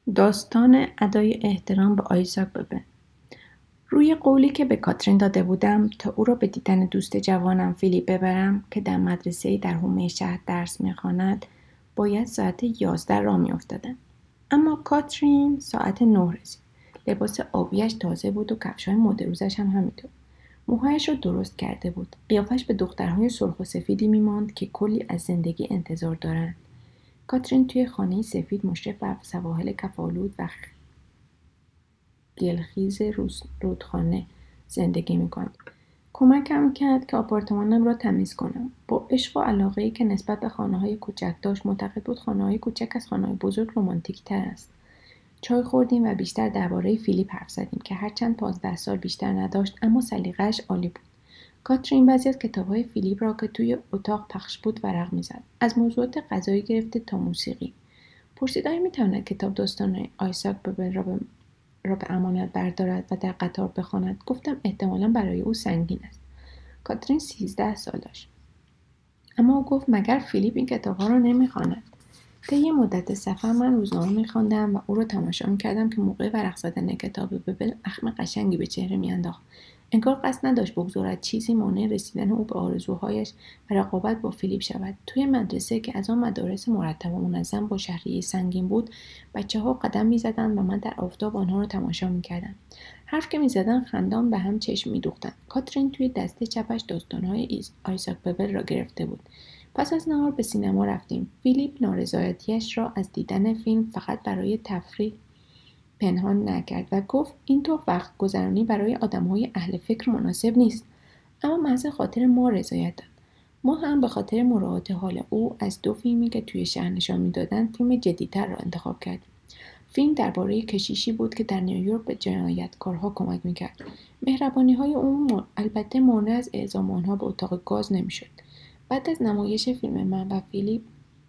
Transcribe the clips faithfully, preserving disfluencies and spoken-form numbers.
داستان ادای احترام به آیزاک ببن. روی قولی که به کاترین داده بودم تا او را به دیدن دوست جوانم فیلیپ ببرم که در مدرسه‌ای در حومه شهر درس می‌خواند، باید ساعت یازده راه می‌افتادم. اما کاترین ساعت نه رسید. لباس آبیش تازه بود و کفش‌های مد روزش هم همینطور. موهایش را درست کرده بود. قیافش به دخترهای سرخ و سفیدی می‌ماند که کلی از زندگی انتظار دارند. کاترین توی خانه سفید مشرف بر سواحل کف‌آلود و گلخیز رودخانه زندگی می‌کند. کمکم کرد که آپارتمانم را تمیز کنم. با عشق و علاقه‌ای که نسبت به خانه‌های کوچک داشت، معتقد بود خانه‌های کوچک از خانه‌های بزرگ رمانتیک‌تر است. چای خوردیم و بیشتر درباره فیلیپ حرف زدیم که هرچند پانزده سال بیشتر نداشت، اما سلیقه‌اش عالی بود. کاترین بعضی از کتاب‌های فیلیپ را که توی اتاق پخش بود ورق می‌زد، از موضوعات غذایی گرفته تا موسیقی. پرسید آیا می‌تواند کتاب داستان آیزاک ببن را به را به امانت بردارد و در قطار بخواند. گفتم احتمالاً برای او سنگین است. کاترین سیزده سال داشت. اما او گفت مگر فیلیپ این کتاب‌ها را نمی‌خواند. طی یه مدت سفر من روزنامه می‌خواندم و او را تماشا می‌کردم که موقع ورق زدن کتاب ببل اخم قشنگی به چهره می‌انداخت. انگار قصد نداشت بگذارد چیزی مانع رسیدن او به آرزوهایش و رقابت با فیلیپ شود. توی مدرسه که از آن مدارس مرتب و منظم با شهریه سنگین بود، بچه‌ها قدم می‌زدند و من در آفتاب آنها را تماشا می‌کردم. حرف که می‌زدند خندان به هم چشم می‌دوختند. کاترین توی دست چپش داستان‌های آیزاک ببل را گرفته بود. پس از نهار به سینما رفتیم. فیلیپ نارضایتی‌اش را از دیدن فیلم فقط برای تفریح پنهان نکرد و گفت این طور وقت گذرانی برای آدم‌های اهل فکر مناسب نیست. اما محض خاطر ما رضایت داد. ما هم به خاطر مراعات حال او از دو فیلمی که توی شهر نشان می‌دادند فیلم جدیدتر را انتخاب کردیم. فیلم درباره کشیشی بود که در نیویورک به جنایتکارها کمک می‌کرد. مهربانی‌های او البته مانع از اعزام آنها به اتاق گاز نمی‌شد. بعد از نمایش فیلم من و فیلیپ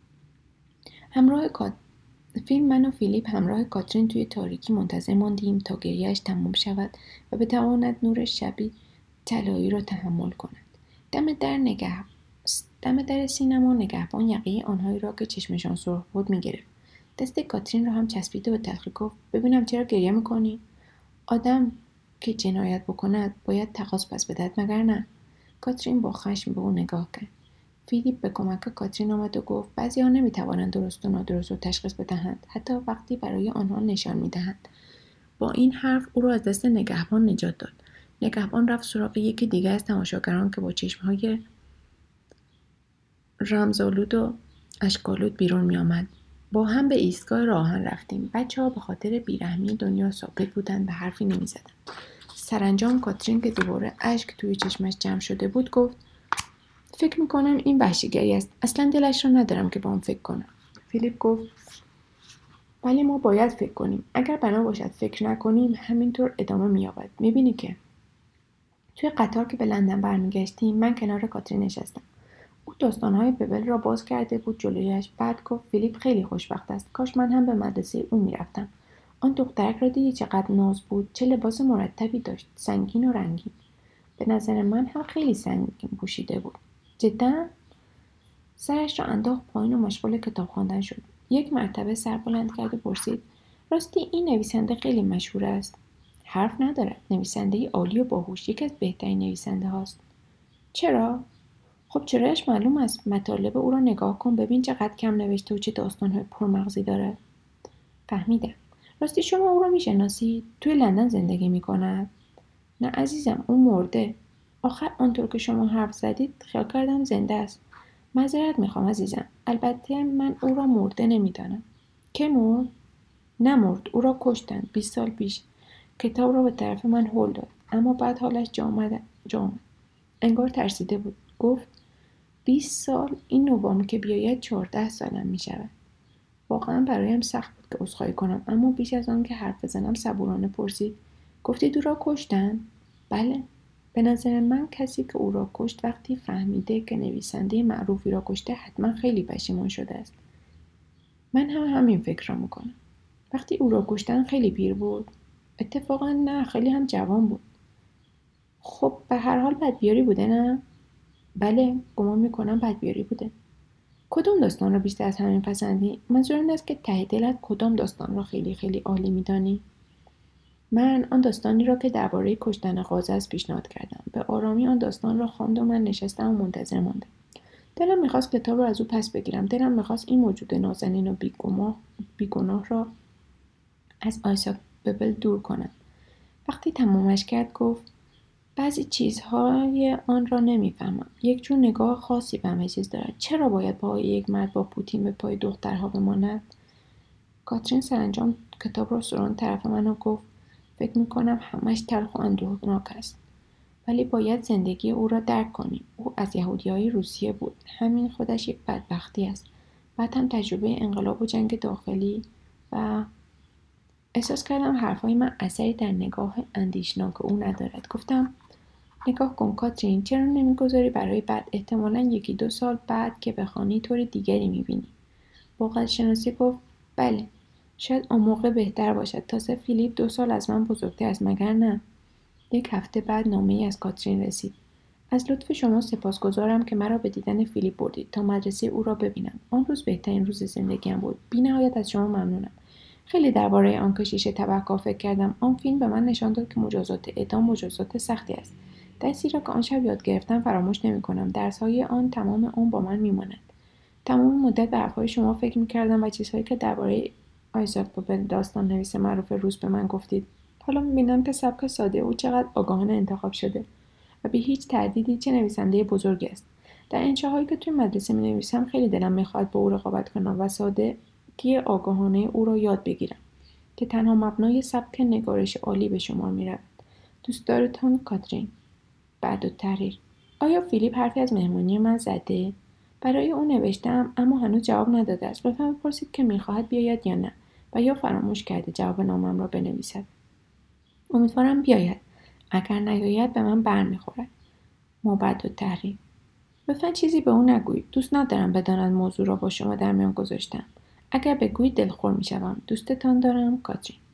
همراه کات... فیلم من و فیلیپ همراه کاترین توی تاریکی منتظر ماندیم تا گریه‌اش تمام شود و بتواند نور شبی طلایی را تحمل کند. دم در نگه دم در سینما نگهبان یقه آنهایی را که چشمشان سرخ بود می‌گرفت. دست کاترین را هم چسبید و به تلخی گفت ببینم چرا گریه می‌کنی؟ آدم که جنایت بکند باید تقاص پس بدهد مگر نه؟ کاترین با خشم به او نگاه کرد. فیلیپ به کمک کاترین آمد و گفت بعضی‌ها نمی‌توانند درست و نادرست را تشخیص بدهند، حتی وقتی برای آنها نشان می‌دهند. با این حرف او را از دست نگهبان نجات داد. نگهبان رفت سراغ یکی دیگر از تماشاگران که با چشم‌های رمزآلود و اشک‌آلود بیرون می‌آمد. با هم به ایستگاه راه‌آهن رفتیم. بچه‌ها به خاطر بیرحمی دنیا ساکت بودند و حرفی نمی‌زدند. سرانجام کاترین که دوباره اشک توی چشمش جمع شده بود گفت فکر میکنم این وحشیگری است. اصلا دلش را ندارم که با آن فکر کنم. فیلیپ گفت ولی ما باید فکر کنیم. اگر بنا باشد فکر نکنیم همینطور ادامه می‌یابد. میبینی که توی قطار که به لندن برمیگشتیم من کنار کاترین نشستم. او داستانهای ببل را باز کرده بود جلویش. بعد گفت فیلیپ خیلی خوشبخت است. کاش من هم به مدرسه او میرفتم. آن دخترک را دیدی چقدر ناز بود. چه لباس مرتبی داشت. سنگین و رنگین. به نظر من هم خیلی سنگین پوشیده بود. جدا؟ سرش را انداخت پایین و مشغول کتاب خواندن شد. یک مرتبه سر بلند کرد و پرسید راستی این نویسنده خیلی مشهور است. حرف ندارد. نویسنده عالی و باهوش، یکی از بهترین نویسنده هاست. چرا؟ خب چرایش معلوم است. مطالب او را نگاه کن ببین چقدر کم نوشته و چه داستان‌های پرمغزی دارد. فهمیدم. راستی شما او را میشناسید؟ توی لندن زندگی میکند؟ نه عزیزم، او مرده. آخر آنطور که شما حرف زدید خیال کردم زنده است. معذرت میخوام عزیزم. البته من او را مرده نمیدانم. که مرد؟ نمرد. او را کشتند بیست سال پیش. کتاب را به طرف من هل داد. اما بعد حالش جا آمد. جا آمد. انگار ترسیده بود. گفت بیست سال این نوامبر که بیاید چهارده سالم میشود. واقعا برایم سخت بود که عذرخواهی کنم، اما بیش از آن که حرف بزنم صبورانه پرسید گفتید او را کشتند؟ بله. به نظر من کسی که او را کشت وقتی فهمیده که نویسنده معروفی را کشته حتما خیلی پشیمان شده است. من هم همین فکر را میکنم. وقتی او را کشتن خیلی پیر بود؟ اتفاقا نه، خیلی هم جوان بود. خب به هر حال بدبیاری بوده نه؟ بله، گمان میکنم بدبیاری بوده. کدام داستان را بیشتر از همه پسندی؟ منظور این است که ته دلت کدام داستان را خیلی خیلی عالی می‌دانی؟ من آن داستانی را که درباره کشتن غازه است پیشنهاد کردم. به آرامی آن داستان را خواند و من نشستم و منتظر ماندم. دلم میخواست کتاب را از او پس بگیرم. دلم میخواست این موجود نازنین و بیگناه بیگناه را از آیزاک ببل دور کنم. وقتی تمامش کرد گفت بعضی چیزهای آن را نمیفهمم. یک جور نگاه خاصی به همه چیز دارد. چرا باید پای یک مرد با پوتین به پای دخترها بماند؟ کاترین سرانجام کتاب را سراند طرف من و گفت فکر میکنم همش تلخ و اندوهناک است. ولی باید زندگی او را درک کنیم. او از یهودیهای روسیه بود. همین خودش یک بدبختی است. بعد هم تجربه انقلاب و جنگ داخلی و احساس کردم حرفای من اثری در نگاه اندیشناک او ندارد. گفتم نگاه کن کاترین، چرا نمیگذاری برای بعد احتمالاً یکی دو سال بعد که بخوانی طور دیگری میبینی؟ با قدرشناسی گفت بله، شاید آن موقع بهتر باشد. تازه فیلیپ دو سال از من بزرگتر است مگر نه؟ یک هفته بعد نامه‌ای از کاترین رسید. از لطف شما سپاسگزارم که مرا به دیدن فیلیپ بردید تا مدرسه او را ببینم. آن روز بهترین روز زندگیم بود. بی‌نهایت از شما ممنونم. خیلی درباره آن کشیش تبهکار فکر کردم. آن فیلم به من نشان داد که مجازات اعدام مجازات سختی است. درسی را که آن شب یاد گرفتم فراموش نمی‌کنم. درس‌های آن تمام عمر با من می‌ماند. تمام مدت به حرف‌های شما فکر می‌کردم و چیزهایی که درباره آیزاک بابل داستان نویس معروف روس به من گفتید. حالا می‌بینم که سبک ساده او چقدر آگاهانه انتخاب شده و بی هیچ تردیدی چه نویسنده بزرگی است. در انشاهایی که توی مدرسه می‌نویسم خیلی دلم می‌خواهد با او رقابت کنم و سادگی آگاهانه او را یاد بگیرم که تنها مبنای سبک نگارش عالی به شمار می‌رود. دوستدارتان کاترین. بعد التحریر. آیا فیلیپ حرفی از مهمانی من زده؟ برای او نوشتم اما هنوز جواب نداده است. لطفاً بپرسید که می‌خواهد بیاید یا نه و یا فراموش کرده جواب نامم را بنویسد. امیدوارم بیاید. اگر نیاید به من برمیخورد. مابعد التحریر. لطفاً چیزی به او نگویید. دوست ندارم بداند موضوع را با شما در میان گذاشتم. اگر بگویید دلخور میشوم. دوستتان دارم کاترین.